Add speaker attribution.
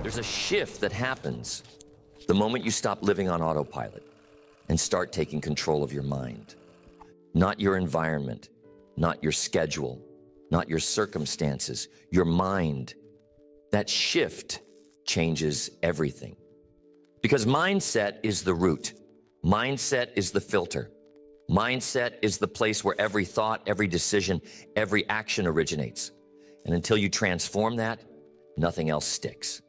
Speaker 1: There's a shift that happens the moment you stop living on autopilot and start taking control of your mind. Not your environment, not your schedule, not your circumstances, your mind. That shift changes everything. Because mindset is the root. Mindset is the filter. Mindset is the place where every thought, every decision, every action originates. And until you transform that, nothing else sticks.